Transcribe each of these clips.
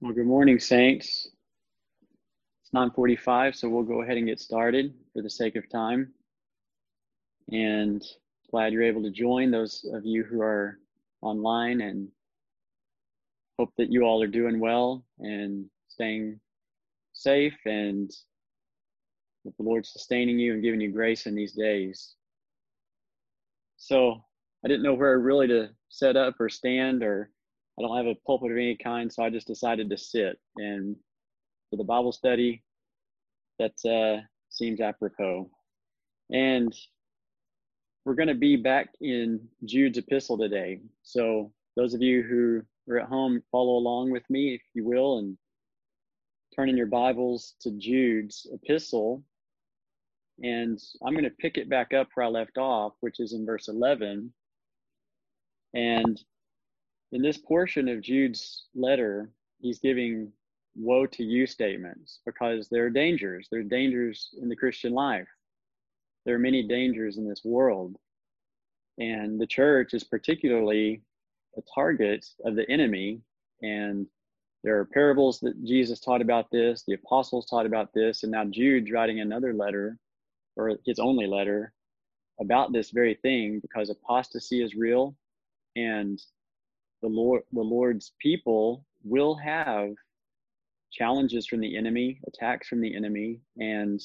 Well, good morning, Saints. It's 9:45, so we'll go ahead and get started for the sake of time. And glad you're able to join, those of you who are online, and hope that you all are doing well and staying safe, and that the Lord's sustaining you and giving you grace in these days. So I didn't know where really to set up or stand, or I don't have a pulpit of any kind, so I just decided to sit. And for the Bible study, that seems apropos. And we're going to be back in Jude's epistle today. So those of you who are at home, follow along with me, if you will, and turn in your Bibles to Jude's epistle. And I'm going to pick it back up where I left off, which is in verse 11. And in this portion of Jude's letter, he's giving woe to you statements because there are dangers. There are dangers in the Christian life. There are many dangers in this world. And the church is particularly a target of the enemy. And there are parables that Jesus taught about this, the apostles taught about this, and now Jude's writing another letter, or his only letter, about this very thing, because apostasy is real, and the Lord's people will have challenges from the enemy, attacks from the enemy, and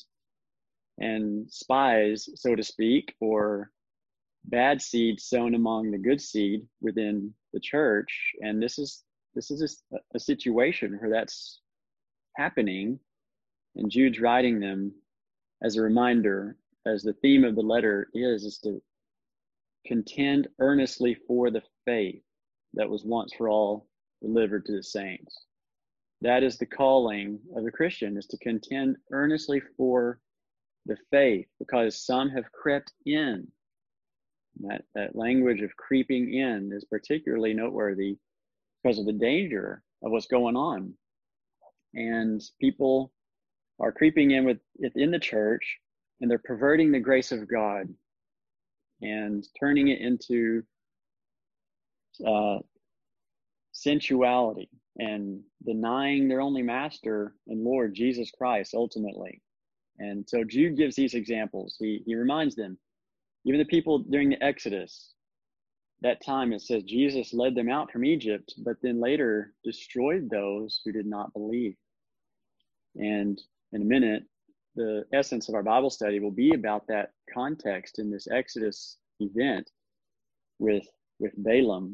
spies, so to speak, or bad seed sown among the good seed within the church. And this is a situation where that's happening, and Jude's writing them as a reminder, as the theme of the letter is to contend earnestly for the faith that was once for all delivered to the saints. That is the calling of a Christian, is to contend earnestly for the faith, because some have crept in. That language of creeping in is particularly noteworthy because of the danger of what's going on. And people are creeping in within the church, and they're perverting the grace of God and turning it into sensuality and denying their only master and Lord, Jesus Christ, ultimately. And so Jude gives these examples. He reminds them, even the people during the Exodus, that time it says Jesus led them out from Egypt, but then later destroyed those who did not believe. And in a minute, the essence of our Bible study will be about that context in this Exodus event with Balaam.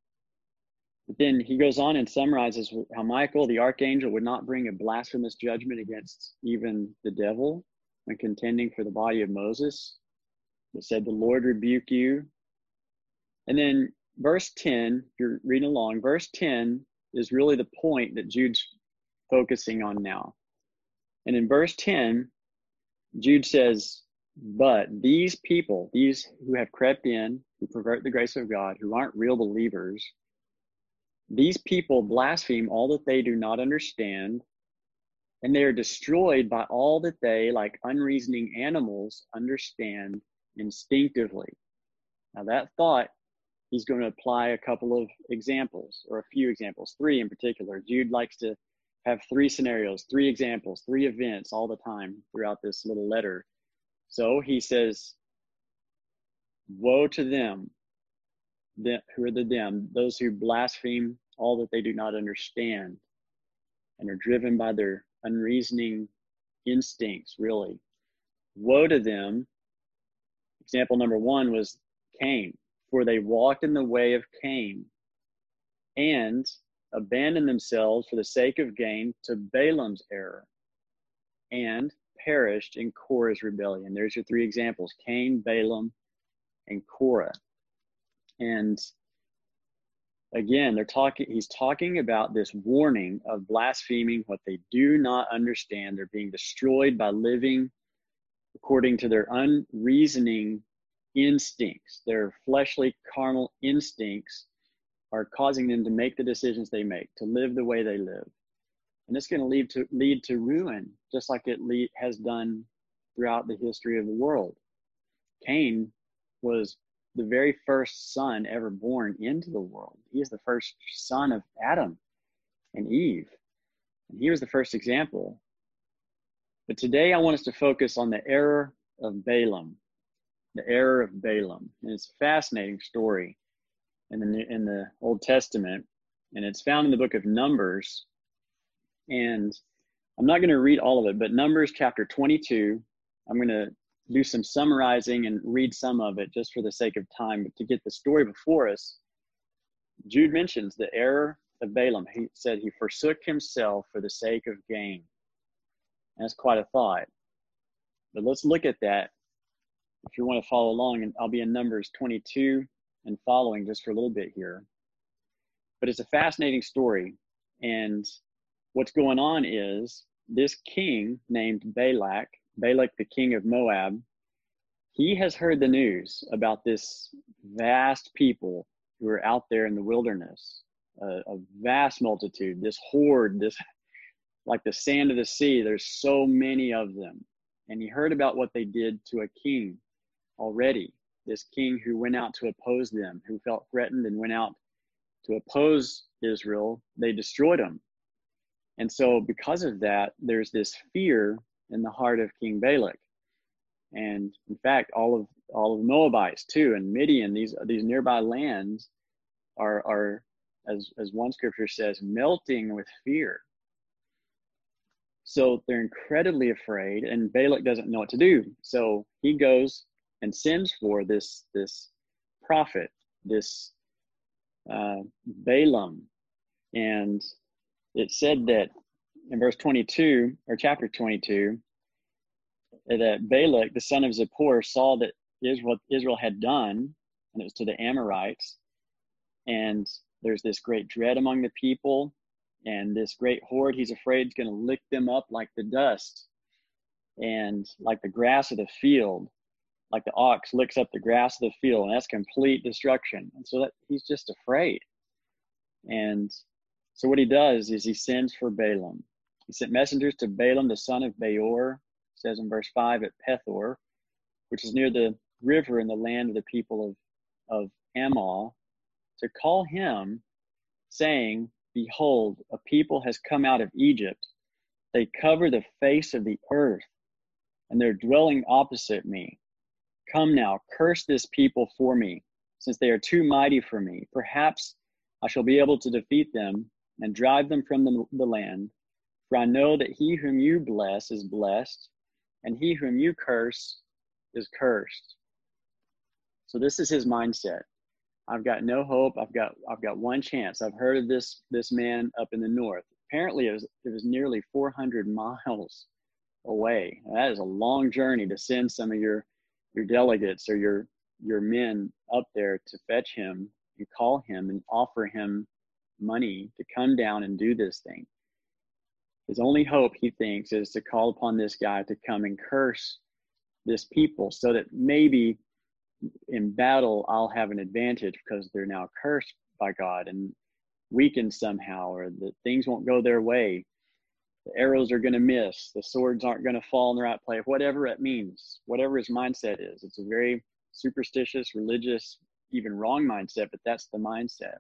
But then he goes on and summarizes how Michael, the archangel, would not bring a blasphemous judgment against even the devil when contending for the body of Moses. It said, "The Lord rebuke you." And then verse 10, if you're reading along, verse 10 is really the point that Jude's focusing on now. And in verse 10, Jude says, "But these people, these who have crept in, who pervert the grace of God, who aren't real believers, these people blaspheme all that they do not understand, and they are destroyed by all that they, like unreasoning animals, understand instinctively." Now that thought, he's going to apply a couple of examples, or a few examples, three in particular. Jude likes to have three scenarios, three examples, three events all the time throughout this little letter. So he says, woe to them. Who are the them? Those who blaspheme all that they do not understand and are driven by their unreasoning instincts, really. Woe to them. Example number one was Cain. For they walked in the way of Cain and abandoned themselves for the sake of gain to Balaam's error and perished in Korah's rebellion. There's your three examples: Cain, Balaam, and Korah. And again, he's talking about this warning of blaspheming what they do not understand. They're being destroyed by living according to their unreasoning instincts. Their fleshly, carnal instincts are causing them to make the decisions they make, to live the way they live. And it's going to lead to ruin, just like it has done throughout the history of the world. Cain was the very first son ever born into the world. He is the first son of Adam and Eve. And he was the first example. But today I want us to focus on the error of Balaam. The error of Balaam. And it's a fascinating story in the Old Testament. And it's found in the book of Numbers. And I'm not going to read all of it, but Numbers chapter 22, I'm going to do some summarizing and read some of it just for the sake of time. But to get the story before us, Jude mentions the error of Balaam. He said he forsook himself for the sake of gain. And that's quite a thought. But let's look at that if you want to follow along. And I'll be in Numbers 22 and following just for a little bit here. But it's a fascinating story. And what's going on is this king named Balak the king of Moab, he has heard the news about this vast people who are out there in the wilderness, a vast multitude, this horde, this like the sand of the sea. There's so many of them. And he heard about what they did to a king already, this king who went out to oppose them, who felt threatened and went out to oppose Israel. They destroyed him. And so because of that, there's this fear in the heart of King Balak. And in fact, all of the Moabites too, and Midian, these nearby lands are as one scripture says, melting with fear. So they're incredibly afraid, and Balak doesn't know what to do. So he goes and sends for this prophet, this Balaam. And it said that in verse 22, or chapter 22, that Balak, the son of Zippor, saw that Israel had done, and it was to the Amorites. And there's this great dread among the people, and this great horde he's afraid is going to lick them up like the dust and like the grass of the field, like the ox licks up the grass of the field, and that's complete destruction. And so that he's just afraid. And so what he does is he sends for Balaam. He sent messengers to Balaam, the son of Beor, says in verse 5, at Pethor, which is near the river in the land of the people of Ammon, to call him, saying, behold, a people has come out of Egypt. They cover the face of the earth, and they're dwelling opposite me. Come now, curse this people for me, since they are too mighty for me. Perhaps I shall be able to defeat them and drive them from the land. For I know that he whom you bless is blessed, and he whom you curse is cursed. So this is his mindset. I've got no hope. I've got one chance. I've heard of this man up in the north. Apparently it was nearly 400 miles away. That is a long journey to send some of your delegates or your men up there to fetch him and call him and offer him money to come down and do this thing. His only hope, he thinks, is to call upon this guy to come and curse this people so that maybe in battle I'll have an advantage because they're now cursed by God and weakened somehow, or that things won't go their way. The arrows are going to miss. The swords aren't going to fall in the right place. Whatever it means, whatever his mindset is. It's a very superstitious, religious, even wrong mindset, but that's the mindset.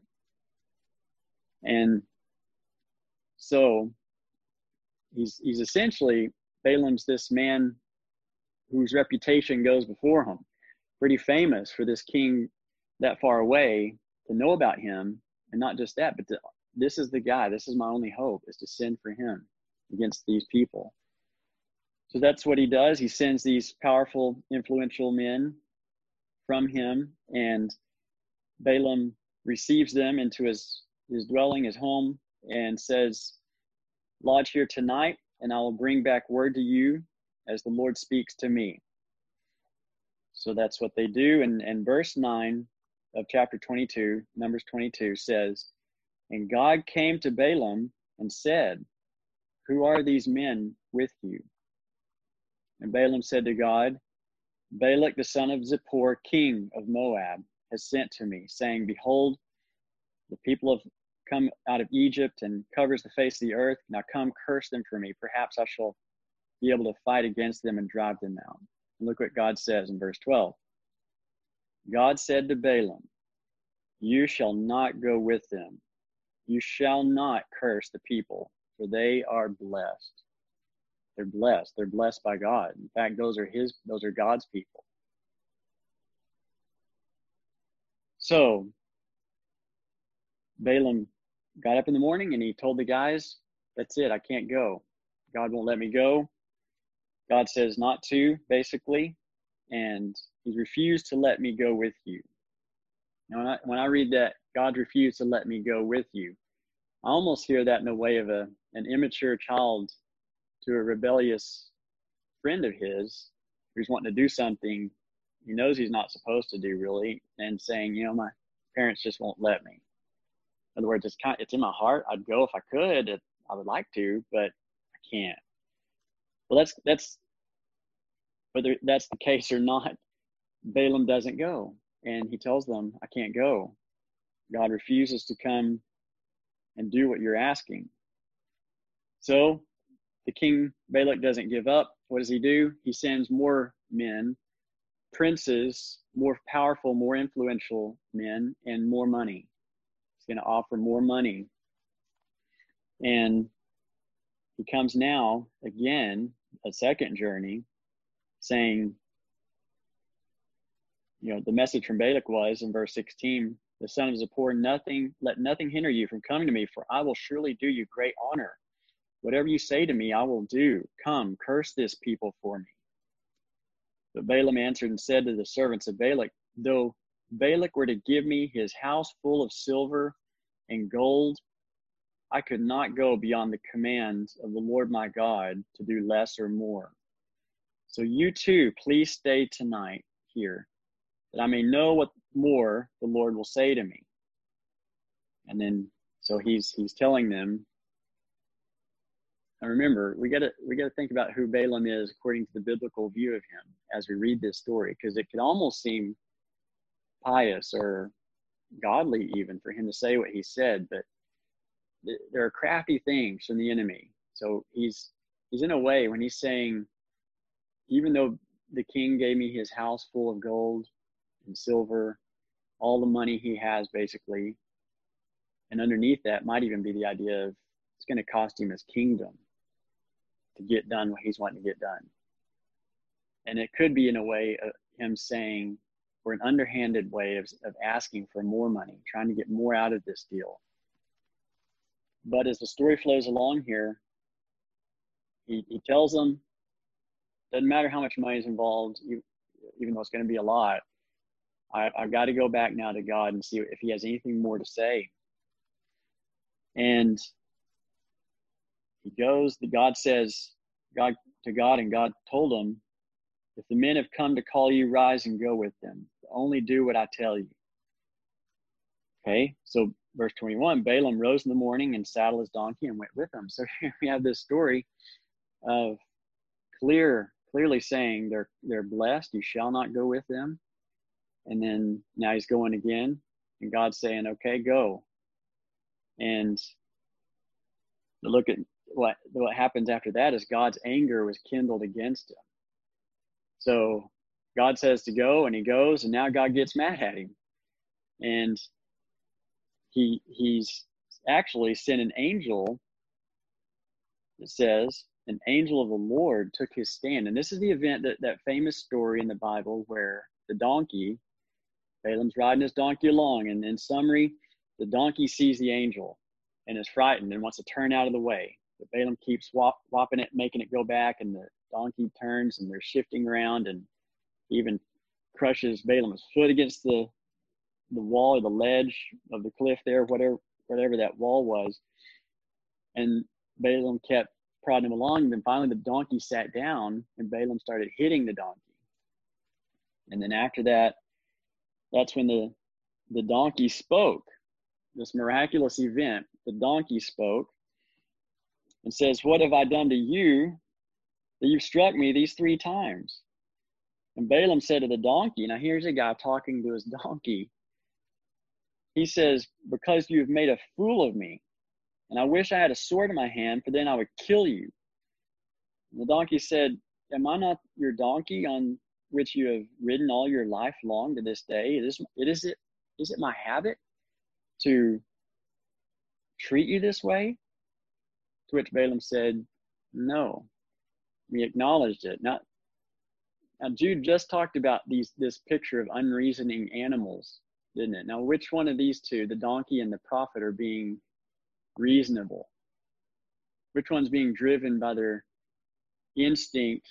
And so he's essentially, Balaam's this man whose reputation goes before him. Pretty famous for this king that far away to know about him. And not just that, but this is the guy. This is my only hope, is to send for him against these people. So that's what he does. He sends these powerful, influential men from him, and Balaam receives them into his dwelling, his home, and says, lodge here tonight, and I will bring back word to you as the Lord speaks to me. So that's what they do. And verse 9 of chapter 22, Numbers 22, says, and God came to Balaam and said, who are these men with you? And Balaam said to God, Balak the son of Zippor, king of Moab, has sent to me, saying, behold, the people have come out of Egypt and covers the face of the earth. Now come, curse them for me. Perhaps I shall be able to fight against them and drive them out. And look what God says in verse 12. God said to Balaam, you shall not go with them. You shall not curse the people, for they are blessed. They're blessed. They're blessed by God. In fact, those are God's people. So Balaam got up in the morning and he told the guys, that's it, I can't go. God won't let me go. God says not to, basically, and he's refused to let me go with you. Now, when I read that, God refused to let me go with you, I almost hear that in a way of an immature child to a rebellious friend of his who's wanting to do something he knows he's not supposed to do, really, and saying, my parents just won't let me. In other words, it's in my heart. I'd go if I could. I would like to, but I can't. Well, that's whether that's the case or not. Balaam doesn't go, and he tells them, I can't go. God refuses to come and do what you're asking. So the king Balak doesn't give up. What does he do? He sends more men, princes, more powerful, more influential men, and more money. He's going to offer more money. And he comes now, again, a second journey, saying, the message from Balak was in verse 16, the son of Zippor, let nothing hinder you from coming to me, for I will surely do you great honor. Whatever you say to me, I will do. Come, curse this people for me. But Balaam answered and said to the servants of Balak, though Balak were to give me his house full of silver and gold, I could not go beyond the commands of the Lord my God to do less or more. So you too, please stay tonight here, that I may know what more the Lord will say to me. And then, so he's telling them. And remember, we got to think about who Balaam is according to the biblical view of him as we read this story, because it could almost seem pious or godly even for him to say what he said, but there are crafty things from the enemy. So he's in a way, when he's saying, even though the king gave me his house full of gold and silver, all the money he has basically, and underneath that might even be the idea of it's going to cost him his kingdom to get done what he's wanting to get done. And it could be in a way of him saying, or an underhanded way of asking for more money, trying to get more out of this deal. But as the story flows along here, he tells them, doesn't matter how much money is involved, even though it's going to be a lot, I've got to go back now to God and see if he has anything more to say. And he goes, God says, God to God, and God told him, if the men have come to call you, rise and go with them. Only do what I tell you. Okay, so verse 21, Balaam rose in the morning and saddled his donkey and went with them. So here we have this story of clearly saying they're blessed. You shall not go with them. And then now he's going again, and God's saying, okay, go. And look at what happens after that is God's anger was kindled against him. So God says to go, and he goes, and now God gets mad at him. And he's actually sent an angel. It says, an angel of the Lord took his stand. And this is the event, that famous story in the Bible where the donkey, Balaam's riding his donkey along, and in summary, the donkey sees the angel and is frightened and wants to turn out of the way. But Balaam keeps whopping it, making it go back, and the donkey turns, and they're shifting around, and even crushes Balaam's foot against the wall or the ledge of the cliff there, whatever that wall was. And Balaam kept prodding him along, and then finally the donkey sat down, and Balaam started hitting the donkey. And then after that, that's when the donkey spoke. This miraculous event, the donkey spoke and says, what have I done to you that you've struck me these 3 times? And Balaam said to the donkey, now here's a guy talking to his donkey. He says, because you've made a fool of me, and I wish I had a sword in my hand, for then I would kill you. And the donkey said, am I not your donkey on which you have ridden all your life long to this day? Is it my habit to treat you this way, To which Balaam said, no. We acknowledged it. Now Jude just talked about this picture of unreasoning animals, didn't it? Now, which one of these two, the donkey and the prophet, are being reasonable? Which one's being driven by their instinct?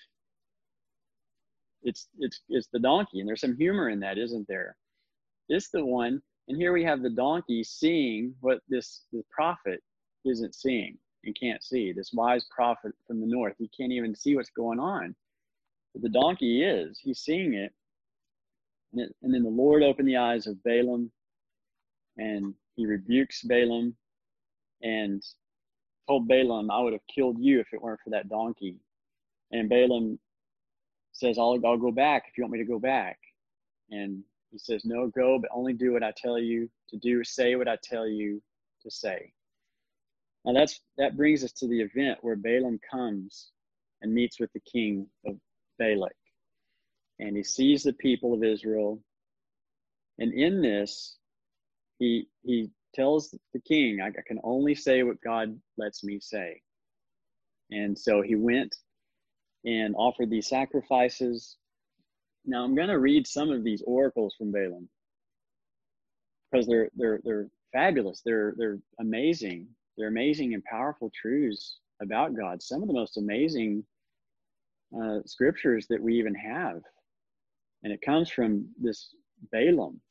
It's the donkey, and there's some humor in that, isn't there? It's the one, and here we have the donkey seeing what the prophet isn't seeing and can't see. This wise prophet from the north, he can't even see what's going on. But the donkey is. He's seeing it. And then the Lord opened the eyes of Balaam, and he rebukes Balaam and told Balaam, I would have killed you if it weren't for that donkey. And Balaam says, I'll go back if you want me to go back. And he says, no, go, but only do what I tell you to do. Say what I tell you to say. Now that brings us to the event where Balaam comes and meets with the king of Balak. And he sees the people of Israel. And in this, he tells the king, I can only say what God lets me say. And so he went and offered these sacrifices. Now I'm going to read some of these oracles from Balaam because they're fabulous. They're amazing. They're amazing and powerful truths about God. Some of the most amazing scriptures that we even have. And it comes from this Balaam.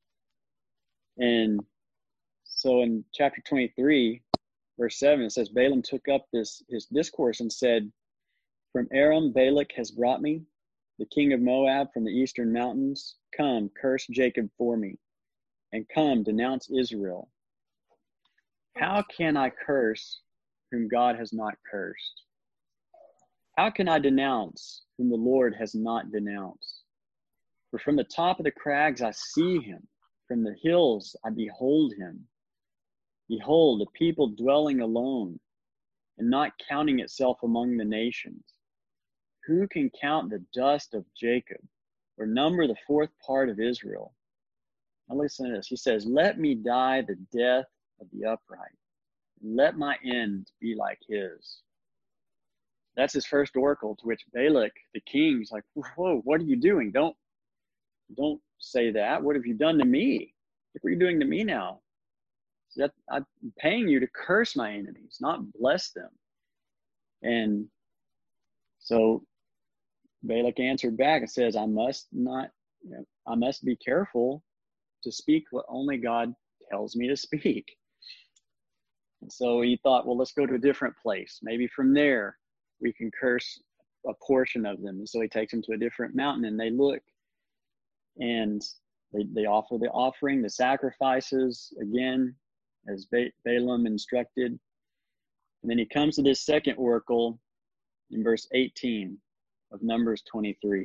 And so in chapter 23, verse 7, it says, Balaam took up his discourse and said, from Aram, Balak has brought me, the king of Moab from the eastern mountains. Come, curse Jacob for me, and come, denounce Israel. How can I curse whom God has not cursed? How can I denounce whom the Lord has not denounced? For from the top of the crags I see him, from the hills I behold him. Behold, a people dwelling alone, and not counting itself among the nations. Who can count the dust of Jacob, or number the fourth part of Israel? Now listen to this. He says, let me die the death of the upright, and let my end be like his. That's his first oracle, to which Balak, the king, is like, whoa, what are you doing? Don't say that. What have you done to me? What are you doing to me now? I'm paying you to curse my enemies, not bless them. And so Balak answered back and says, I must be careful to speak what only God tells me to speak. And so he thought, well, let's go to a different place. Maybe from there we can curse a portion of them. And so he takes them to a different mountain, and they look, and they offer the offering, the sacrifices, again, as Balaam instructed. And then he comes to this second oracle in verse 18 of Numbers 23.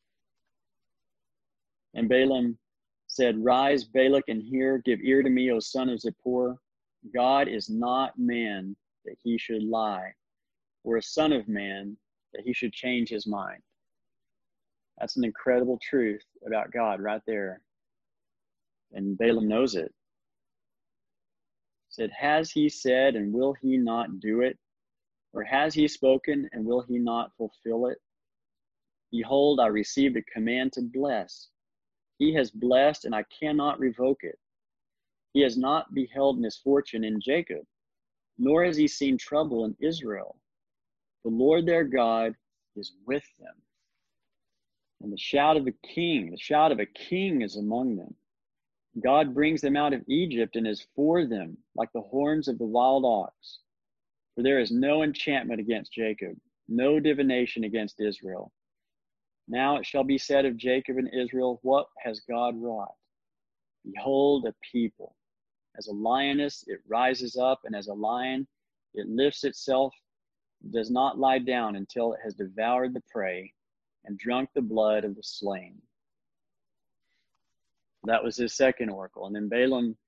And Balaam said, rise, Balak, and hear, give ear to me, O son of Zippor. God is not man that he should lie, or a son of man that he should change his mind. That's an incredible truth about God right there. And Balaam knows it. He said, has he said, and will he not do it? Or has he spoken, and will he not fulfill it? Behold, I received a command to bless. He has blessed, and I cannot revoke it. He has not beheld misfortune in Jacob, nor has he seen trouble in Israel. The Lord their God is with them. And the shout of a king is among them. God brings them out of Egypt and is for them like the horns of the wild ox. For there is no enchantment against Jacob, no divination against Israel. Now it shall be said of Jacob and Israel, what has God wrought? Behold, a people. As a lioness, it rises up, and as a lion, it lifts itself, does not lie down until it has devoured the prey and drunk the blood of the slain. That was his second oracle. And then Balak,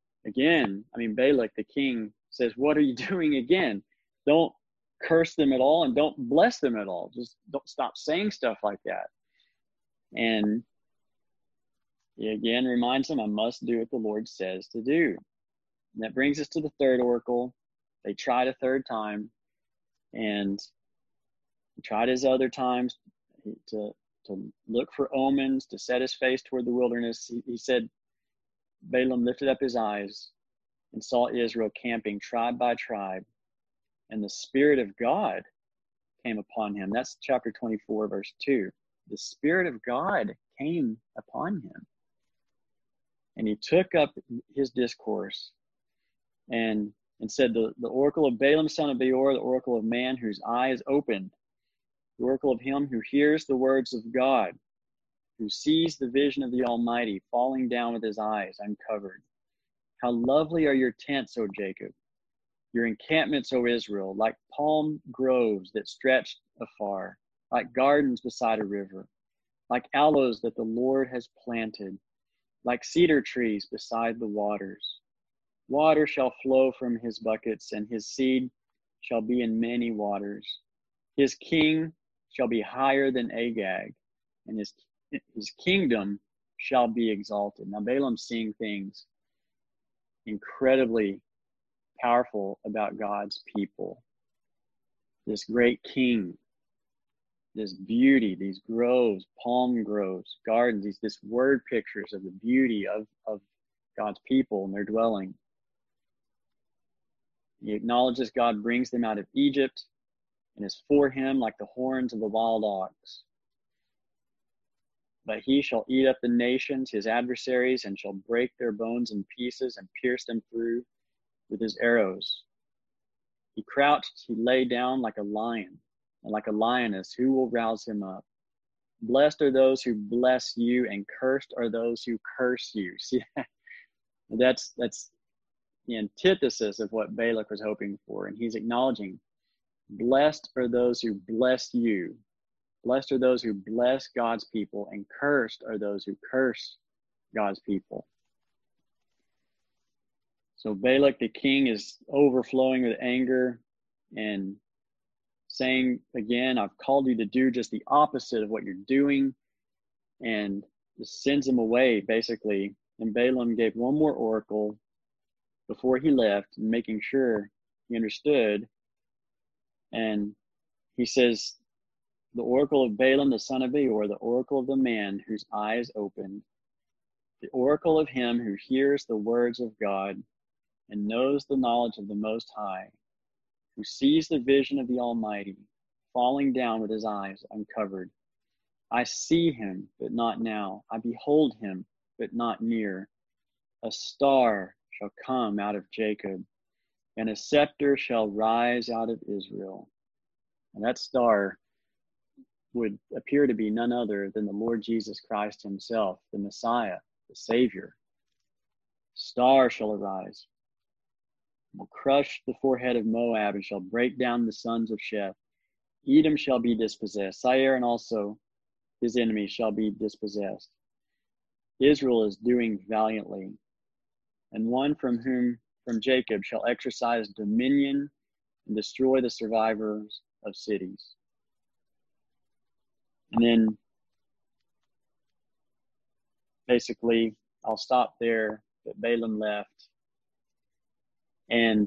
the king, says, what are you doing again? Don't curse them at all, and don't bless them at all. Just don't stop saying stuff like that. And he again reminds him, I must do what the Lord says to do. And that brings us to the third oracle. They tried a third time, and he tried his other times to look for omens, to set his face toward the wilderness. He said, Balaam lifted up his eyes and saw Israel camping tribe by tribe, and the Spirit of God came upon him. That's chapter 24, verse 2. The Spirit of God came upon him. And he took up his discourse and said, the oracle of Balaam, son of Beor, the oracle of man whose eyes opened, the oracle of him who hears the words of God, who sees the vision of the Almighty falling down with his eyes uncovered. How lovely are your tents, O Jacob, your encampments, O Israel, like palm groves that stretched afar, like gardens beside a river, like aloes that the Lord has planted, like cedar trees beside the waters. Water shall flow from his buckets, and his seed shall be in many waters. His king shall be higher than Agag, and his kingdom shall be exalted. Now Balaam's seeing things incredibly powerful about God's people. This great king, this beauty, these groves, palm groves, gardens, this word pictures of the beauty of God's people and their dwelling. He acknowledges God brings them out of Egypt and is for him like the horns of the wild ox. But he shall eat up the nations, his adversaries, and shall break their bones in pieces and pierce them through with his arrows. He crouched, he lay down like a lion, and like a lioness, who will rouse him up? Blessed are those who bless you, and cursed are those who curse you. See, that's the antithesis of what Balak was hoping for. And he's acknowledging, blessed are those who bless you. Blessed are those who bless God's people, and cursed are those who curse God's people. So Balak the king is overflowing with anger and saying, again, I've called you to do just the opposite of what you're doing, and just sends him away, basically. And Balaam gave one more oracle before he left, making sure he understood. And he says, the oracle of Balaam, the son of Beor, the oracle of the man whose eyes opened, the oracle of him who hears the words of God and knows the knowledge of the Most High, who sees the vision of the Almighty falling down with his eyes uncovered. I see him, but not now. I behold him, but not near. A star shall come out of Jacob, and a scepter shall rise out of Israel. And that star would appear to be none other than the Lord Jesus Christ himself, the Messiah, the Savior. Star shall arise, will crush the forehead of Moab, and shall break down the sons of Sheph. Edom shall be dispossessed. Seir and also his enemies shall be dispossessed. Israel is doing valiantly, and one from Jacob shall exercise dominion and destroy the survivors of cities. And then basically, I'll stop there, but Balaam left. And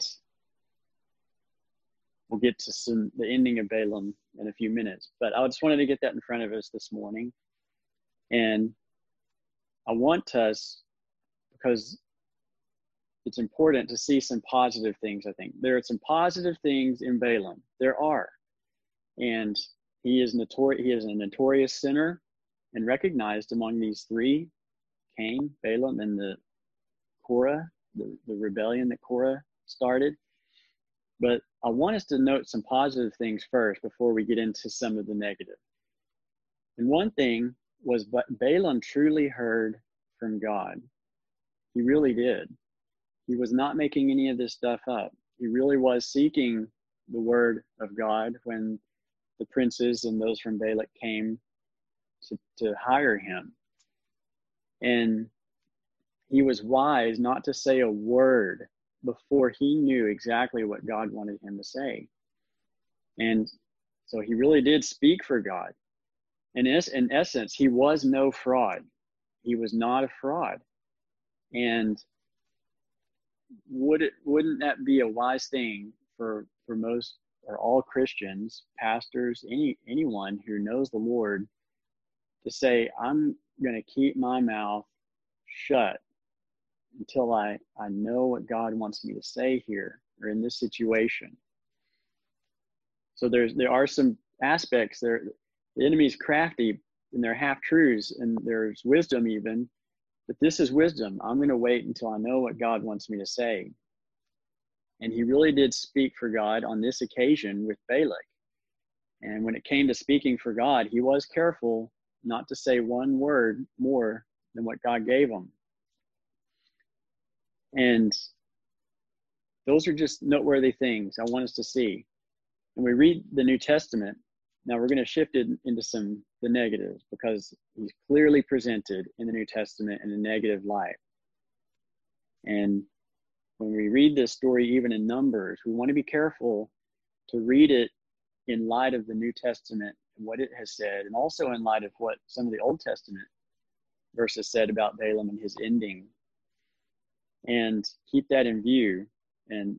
we'll get to the ending of Balaam in a few minutes. But I just wanted to get that in front of us this morning. And I want us, because it's important to see some positive things, I think. There are some positive things in Balaam. There are. And he is a notorious sinner and recognized among these three, Cain, Balaam, and the Korah, the rebellion that Korah started. But I want us to note some positive things first before we get into some of the negative. And one thing was, but Balaam truly heard from God. He really did. He was not making any of this stuff up. He really was seeking the word of God when the princes and those from Balak came to hire him. And he was wise not to say a word before he knew exactly what God wanted him to say. And so he really did speak for God. And in essence, he was no fraud. He was not a fraud. And wouldn't that be a wise thing for most or all Christians, pastors, anyone who knows the Lord, to say, I'm going to keep my mouth shut until I know what God wants me to say here or in this situation. So there are some aspects there. The enemy's crafty and they're half truths, and there's wisdom even, but this is wisdom. I'm going to wait until I know what God wants me to say. And he really did speak for God on this occasion with Balak. And when it came to speaking for God, he was careful not to say one word more than what God gave him. And those are just noteworthy things I want us to see. And we read the New Testament. Now we're going to shift it into the negatives, because he's clearly presented in the New Testament in a negative light. And when we read this story, even in Numbers, we want to be careful to read it in light of the New Testament and what it has said, and also in light of what some of the Old Testament verses said about Balaam and his ending, and keep that in view. And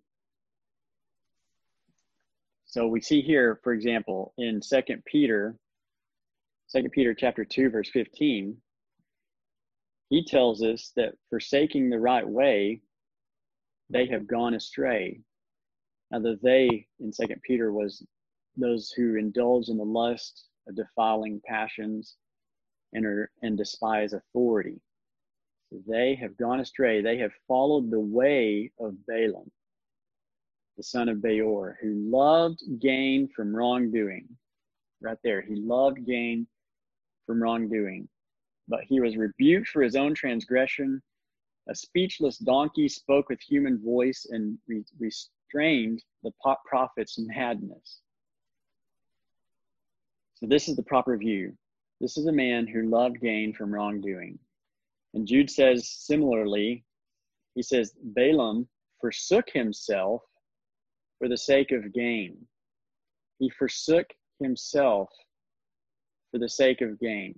so we see here, for example, in 2 Peter chapter 2, verse 15, he tells us that forsaking the right way, they have gone astray. Now the they in 2 Peter was those who indulge in the lust of defiling passions and despise authority. So they have gone astray. They have followed the way of Balaam, the son of Beor, who loved gain from wrongdoing. Right there, he loved gain from wrongdoing. But he was rebuked for his own transgression. A speechless donkey spoke with human voice and restrained the prophet's madness. So this is the proper view. This is a man who loved gain from wrongdoing. And Jude says similarly, he says, Balaam forsook himself for the sake of gain. He forsook himself for the sake of gain.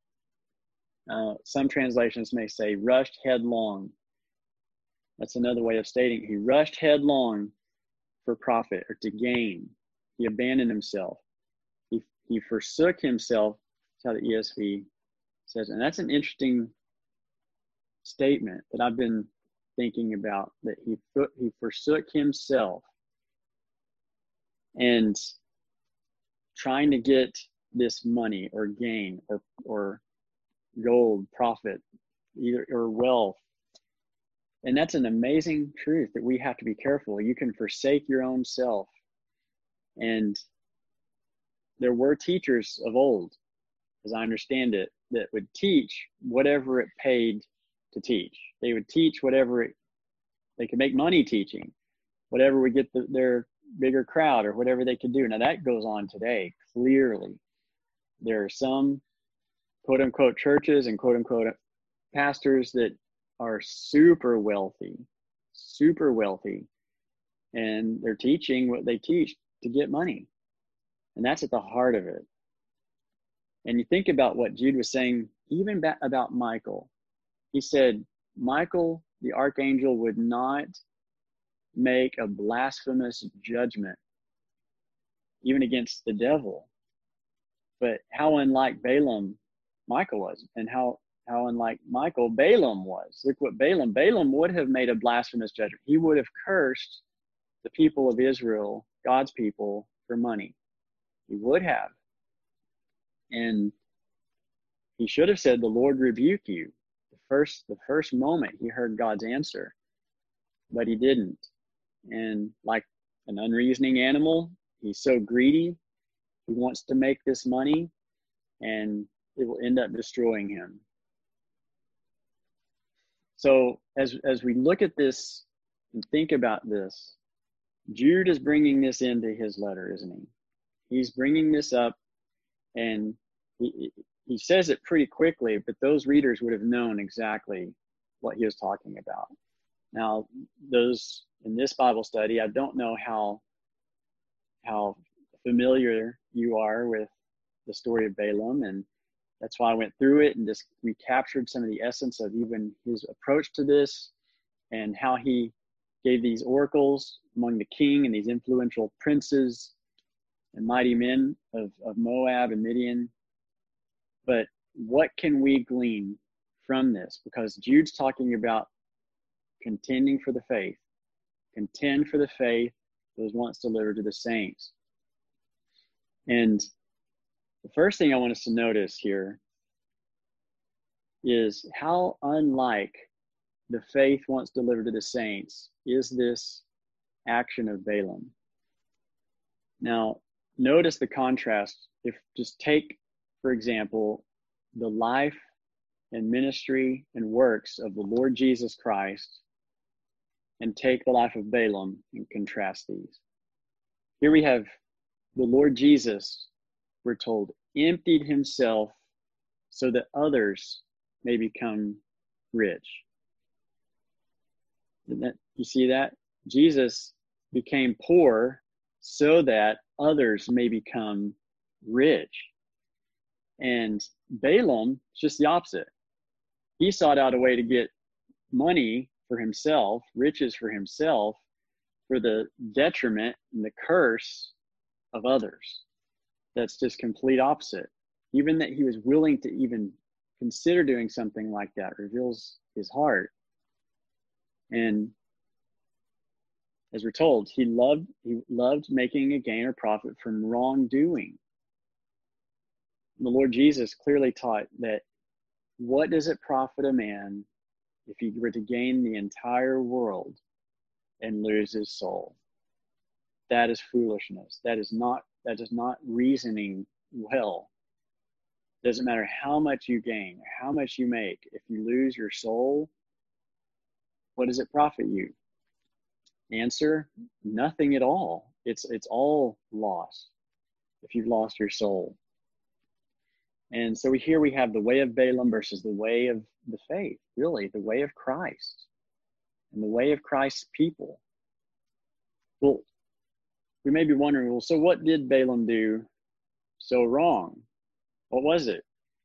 Some translations may say rushed headlong. That's another way of stating he rushed headlong for profit or to gain. He abandoned himself. He forsook himself. That's how the ESV says. And that's an interesting statement that I've been thinking about, that he forsook himself and trying to get this money or gain or gold, profit, either or wealth. And that's an amazing truth that we have to be careful. You can forsake your own self. And there were teachers of old, as I understand it, that would teach whatever it paid to teach. They would teach whatever they could make money teaching, whatever would get their bigger crowd or whatever they could do. Now that goes on today, clearly. There are some quote unquote churches and quote unquote pastors that are super wealthy, and they're teaching what they teach to get money. And that's at the heart of it. And you think about what Jude was saying, even about Michael. He said, Michael, the archangel, would not make a blasphemous judgment, even against the devil. But how unlike Balaam Michael was, and how unlike Michael Balaam was. Look what Balaam would have made a blasphemous judgment. He would have cursed the people of Israel, God's people, for money. He would have. And he should have said, the Lord rebuke you. The first moment he heard God's answer, but he didn't. And like an unreasoning animal, he's so greedy. He wants to make this money, and it will end up destroying him. So as we look at this and think about this, Jude is bringing this into his letter, isn't he? He's bringing this up, and he says it pretty quickly, but those readers would have known exactly what he was talking about. Now, those in this Bible study, I don't know how familiar you are with the story of Balaam, and that's why I went through it and just recaptured some of the essence of even his approach to this and how he gave these oracles among the king and these influential princes and mighty men of Moab and Midian. But what can we glean from this? Because Jude's talking about contending for the faith. Contend for the faith that was once delivered to the saints. And the first thing I want us to notice here is how unlike the faith once delivered to the saints is this action of Balaam. Now, notice the contrast. If just take, for example, the life and ministry and works of the Lord Jesus Christ and take the life of Balaam and contrast these. Here we have the Lord Jesus, we're told, emptied himself so that others may become rich. You see that? Jesus became poor so that others may become rich. And Balaam, it's just the opposite. He sought out a way to get money for himself, riches for himself, for the detriment and the curse of others. That's just complete opposite. Even that he was willing to even consider doing something like that reveals his heart. And as we're told, he loved making a gain or profit from wrongdoing. The Lord Jesus clearly taught that what does it profit a man if he were to gain the entire world and lose his soul? That is foolishness. That is not reasoning well. It doesn't matter how much you gain or how much you make. If you lose your soul, what does it profit you? Answer, nothing at all. It's all loss if you've lost your soul. And so here we have the way of Balaam versus the way of the faith, really, the way of Christ and the way of Christ's people. Well, we may be wondering, well, so what did Balaam do so wrong? What was it?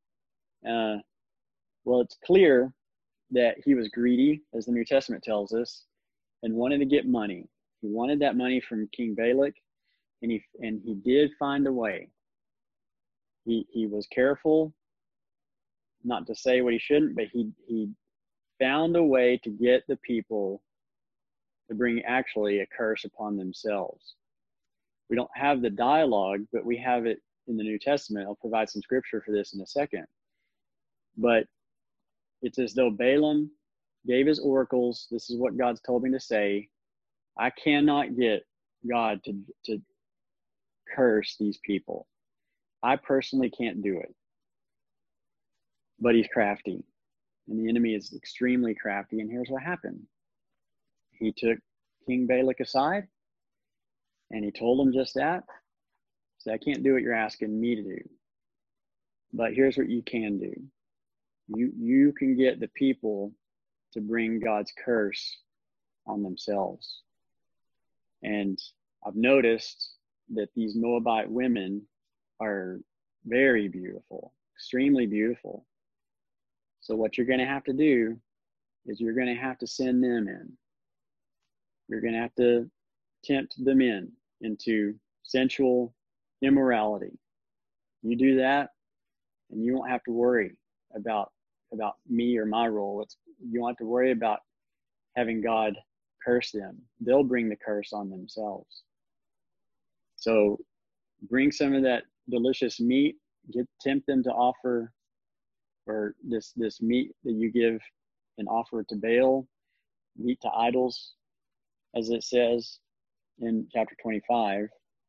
Well, it's clear that he was greedy, as the New Testament tells us, and wanted to get money. He wanted that money from King Balak, and he did find a way. He was careful not to say what he shouldn't, but he found a way to get the people to bring actually a curse upon themselves. We don't have the dialogue, but we have it in the New Testament. I'll provide some scripture for this in a second. But it's as though Balaam gave his oracles. This is what God's told me to say. I cannot get God to curse these people. I personally can't do it. But he's crafty. And the enemy is extremely crafty. And here's what happened. He took King Balak aside and he told him just that. So I can't do what you're asking me to do. But here's what you can do. You can get the people to bring God's curse on themselves. And I've noticed that these Moabite women are very beautiful, extremely beautiful. So what you're going to have to do is you're going to have to send them in. You're going to have to tempt them into sensual immorality. You do that, and you won't have to worry about me or my role. You won't have to worry about having God curse them. They'll bring the curse on themselves. So bring some of that delicious meat, tempt them to offer, or this meat that you give and offer to Baal, meat to idols, as it says in chapter 25.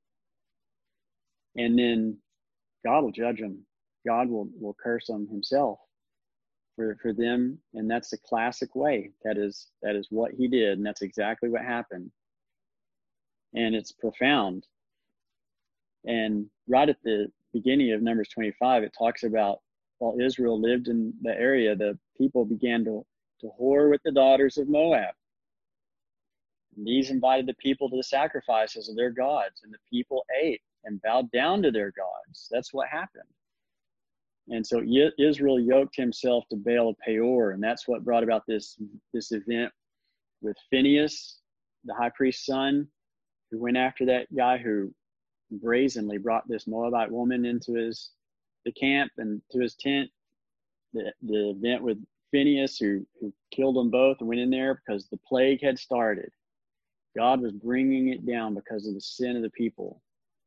And then God will judge them. God will curse them himself for them. And that's the classic way. That is what he did. And that's exactly what happened. And it's profound. And right at the beginning of Numbers 25, it talks about while Israel lived in the area, the people began to whore with the daughters of Moab. And these invited the people to the sacrifices of their gods, and the people ate and bowed down to their gods. That's what happened. And so Israel yoked himself to Baal of Peor, and that's what brought about this event with Phinehas the high priest's son who went after that guy who brazenly brought this Moabite woman into the camp and to his tent. The event with Phinehas who killed them both and went in there because the plague had started. God was bringing it down because of the sin of the people.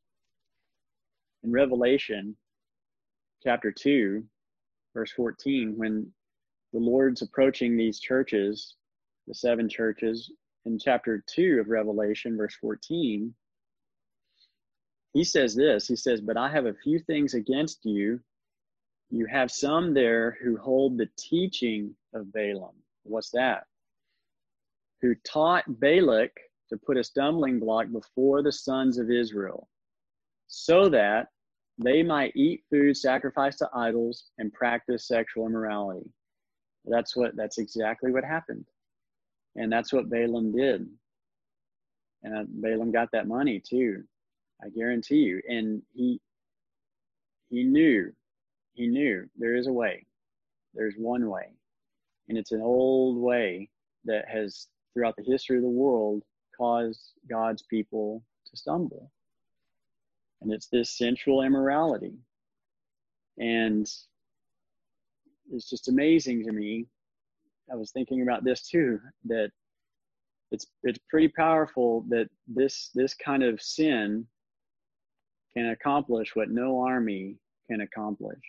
In Revelation chapter 2, verse 14, when the Lord's approaching these churches, the 7 churches, in chapter 2 of Revelation, verse 14, he says this. He says, "But I have a few things against you. You have some there who hold the teaching of Balaam." What's that? "Who taught Balak to put a stumbling block before the sons of Israel, so that they might eat food sacrificed to idols and practice sexual immorality." That's exactly what happened. And that's what Balaam did. And Balaam got that money too, I guarantee you. And he knew there is a way. There's one way. And it's an old way that has, throughout the history of the world, caused God's people to stumble. And it's this sensual immorality. And it's just amazing to me. I was thinking about this too, that it's pretty powerful that this kind of sin can accomplish what no army can accomplish.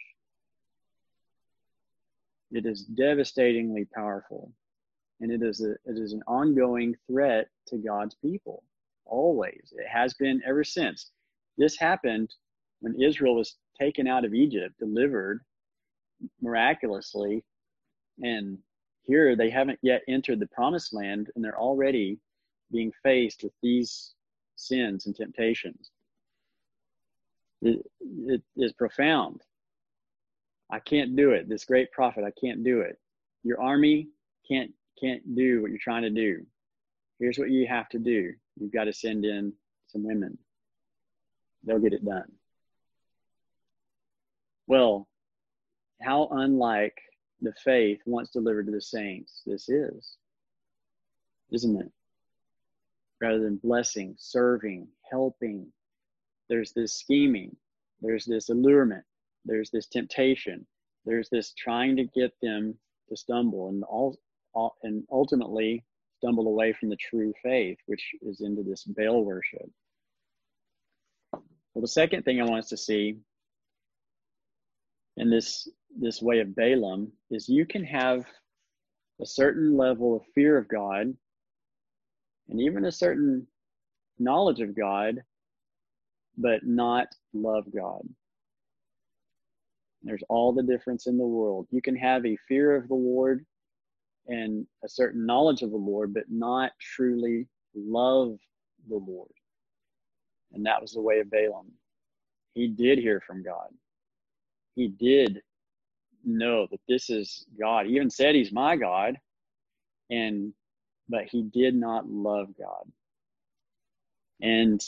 It is devastatingly powerful, and it is an ongoing threat to God's people. Always. It has been ever since. This happened when Israel was taken out of Egypt, delivered miraculously, and here they haven't yet entered the promised land, and they're already being faced with these sins and temptations. It is profound. I can't do it. This great prophet, I can't do it. Your army can't do what you're trying to do. Here's what you have to do. You've got to send in some women. They'll get it done. Well, how unlike the faith once delivered to the saints this is, isn't it? Rather than blessing, serving, helping, there's this scheming, there's this allurement, there's this temptation, there's this trying to get them to stumble and ultimately stumble away from the true faith, which is into this Baal worship. Well, the second thing I want us to see in this way of Balaam is you can have a certain level of fear of God and even a certain knowledge of God, but not love God. There's all the difference in the world. You can have a fear of the Lord and a certain knowledge of the Lord, but not truly love the Lord. And that was the way of Balaam. He did hear from God. He did know that this is God. He even said he's my God, but he did not love God. And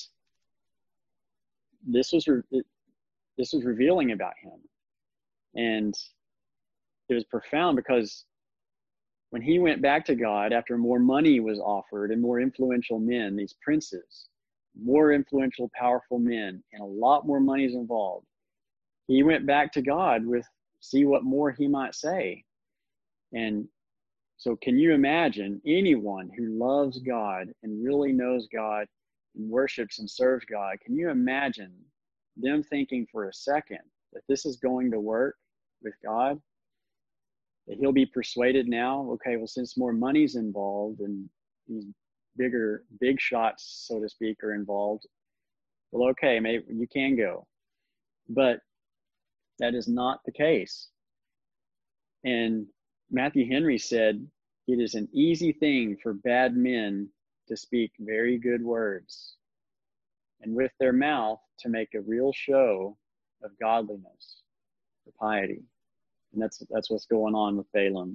this was revealing about him. And it was profound because when he went back to God after more money was offered and more influential men, these princes, more influential, powerful men, and a lot more money is involved, he went back to God with, see what more he might say. And so can you imagine anyone who loves God and really knows God and worships and serves God, can you imagine them thinking for a second that this is going to work with God? That he'll be persuaded now, okay, well, since more money's involved and these big shots, so to speak, are involved, well, okay, maybe you can go. But that is not the case. And Matthew Henry said, it is an easy thing for bad men to speak very good words, and with their mouth to make a real show of godliness or piety. And that's what's going on with Balaam.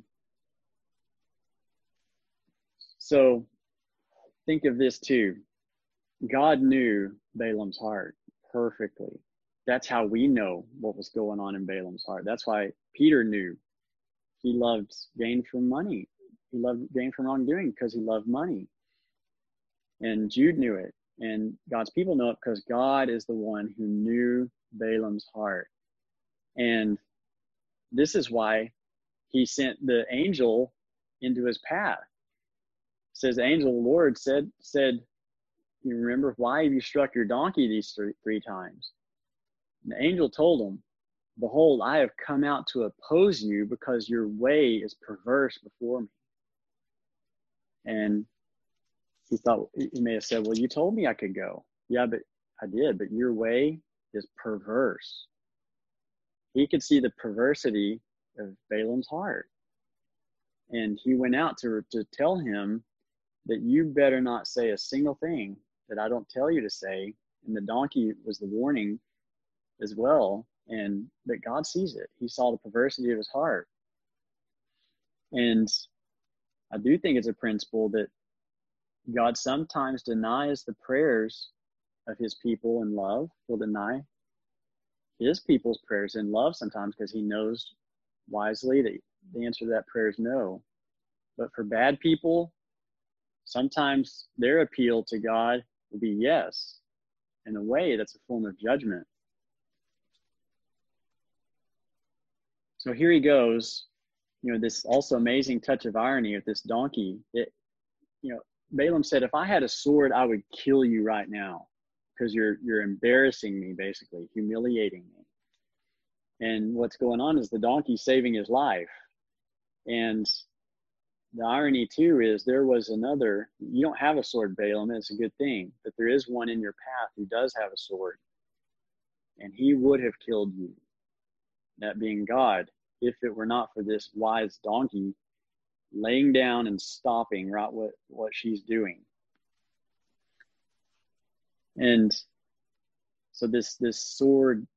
So think of this too. God knew Balaam's heart perfectly. That's how we know what was going on in Balaam's heart. That's why Peter knew he loved gain from money. He loved gain from wrongdoing because he loved money. And Jude knew it. And God's people know it because God is the one who knew Balaam's heart. And this is why he sent the angel into his path. It says the angel of the Lord said, you remember, why have you struck your donkey these three times? And the angel told him, behold, I have come out to oppose you because your way is perverse before me. And he thought, he may have said, well, you told me I could go. Yeah, but I did, but your way is perverse. He could see the perversity of Balaam's heart. And he went out to tell him that you better not say a single thing that I don't tell you to say. And the donkey was the warning as well. And that God sees it. He saw the perversity of his heart. And I do think it's a principle that God sometimes denies the prayers of his people in love. He'll deny his people's prayers in love sometimes because he knows wisely that the answer to that prayer is no. But for bad people, sometimes their appeal to God will be yes. In a way, that's a form of judgment. So here he goes, this also amazing touch of irony of this donkey. Balaam said, if I had a sword, I would kill you right now because you're embarrassing me, basically, humiliating me. And what's going on is the donkey saving his life. And the irony, too, is there was another. You don't have a sword, Balaam. It's a good thing. But there is one in your path who does have a sword. And he would have killed you, that being God, if it were not for this wise donkey laying down and stopping right what she's doing. And so this sword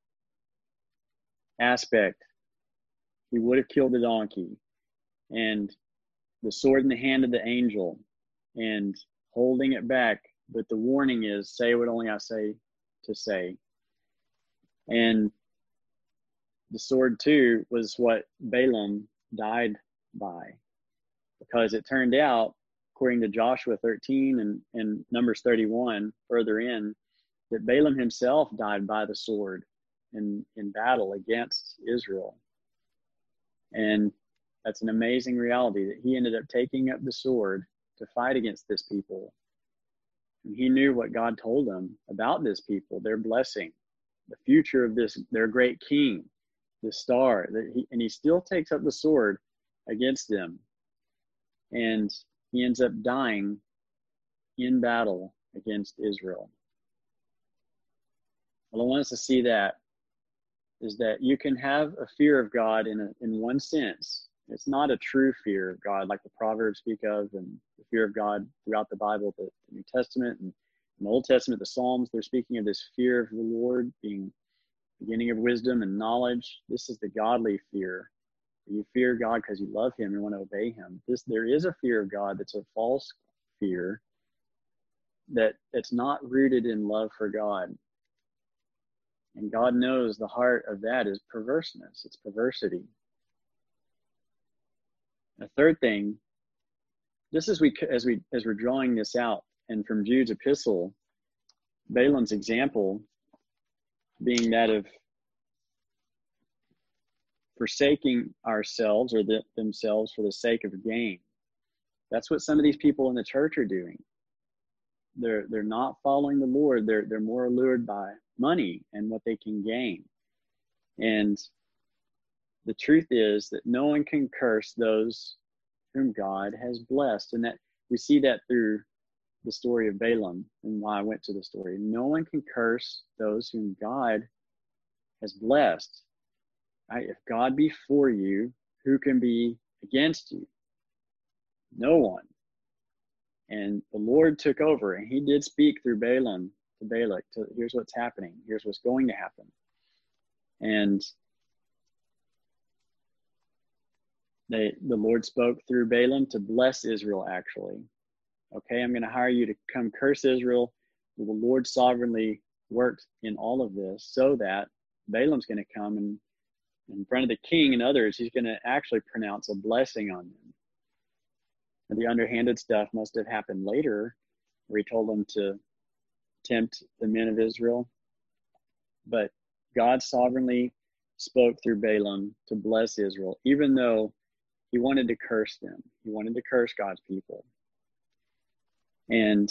aspect, he would have killed the donkey, and the sword in the hand of the angel and holding it back, but the warning is, say what only I say to say. And the sword too was what Balaam died by, because it turned out, according to Joshua 13 and Numbers 31 further in, that Balaam himself died by the sword in battle against Israel. And that's an amazing reality, that he ended up taking up the sword to fight against this people. And he knew what God told him about this people, their blessing, the future of their great king, the star, and he still takes up the sword against them. And he ends up dying in battle against Israel. What I want us to see that is that you can have a fear of God in one sense. It's not a true fear of God like the Proverbs speak of, and the fear of God throughout the Bible, the New Testament and in the Old Testament, the Psalms, they're speaking of this fear of the Lord being beginning of wisdom and knowledge. This is the godly fear. You fear God because you love him and want to obey him. There is a fear of God that's a false fear, that it's not rooted in love for God. And God knows the heart of that is perverseness. It's perversity. A third thing, just as we're drawing this out, and from Jude's epistle, Balaam's example being that of forsaking ourselves or themselves for the sake of gain. That's what some of these people in the church are doing. They're not following the Lord. They're more allured by money and what they can gain. And the truth is that no one can curse those whom God has blessed. And that we see that through the story of Balaam, and why I went to the story. No one can curse those whom God has blessed. Right? If God be for you, who can be against you? No one. And the Lord took over, and he did speak through Balaam to Balak, here's what's happening, here's what's going to happen. And the Lord spoke through Balaam to bless Israel, actually. Okay, I'm going to hire you to come curse Israel. Well, the Lord sovereignly worked in all of this so that Balaam's going to come and in front of the king and others, he's going to actually pronounce a blessing on them. And the underhanded stuff must have happened later, where he told them to tempt the men of Israel. But God sovereignly spoke through Balaam to bless Israel, even though he wanted to curse them. He wanted to curse God's people. And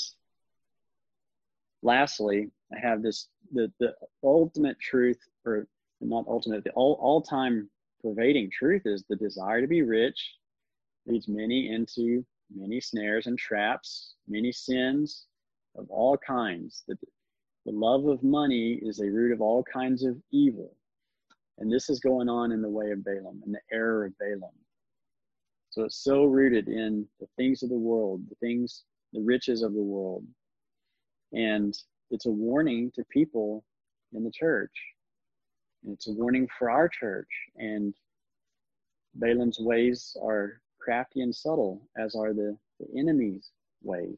lastly, I have this, the ultimate truth, or not ultimate, the all-time pervading truth is the desire to be rich leads many into many snares and traps, many sins of all kinds. The love of money is a root of all kinds of evil. And this is going on in the way of Balaam, in the error of Balaam. So it's so rooted in the things of the world, the riches of the world. And it's a warning to people in the church. And it's a warning for our church. And Balaam's ways are crafty and subtle, as are the enemy's ways.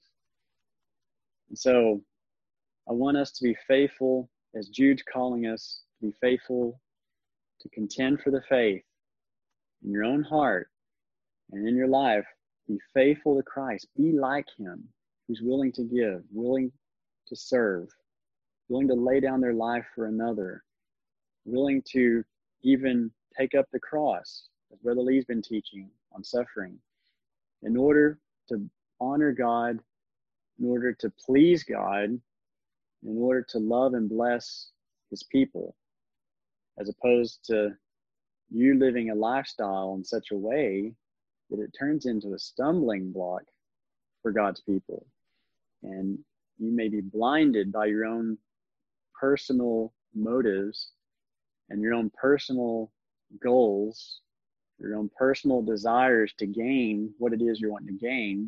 And so I want us to be faithful, as Jude's calling us to be faithful, to contend for the faith in your own heart and in your life. Be faithful to Christ. Be like him, who's willing to give, willing to serve, willing to lay down their life for another, willing to even take up the cross, as Brother Lee's been teaching on suffering, in order to honor God, in order to please God, in order to love and bless his people, as opposed to you living a lifestyle in such a way that it turns into a stumbling block for God's people. And you may be blinded by your own personal motives and your own personal goals, your own personal desires to gain what it is you're wanting to gain,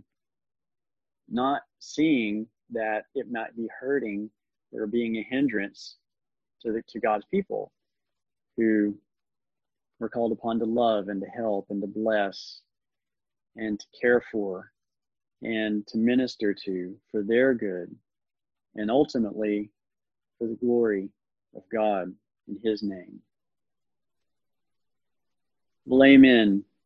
not seeing that it might be hurting or being a hindrance to God's people, who we're called upon to love and to help and to bless and to care for and to minister to for their good, and ultimately for the glory of God in his name. Well, amen.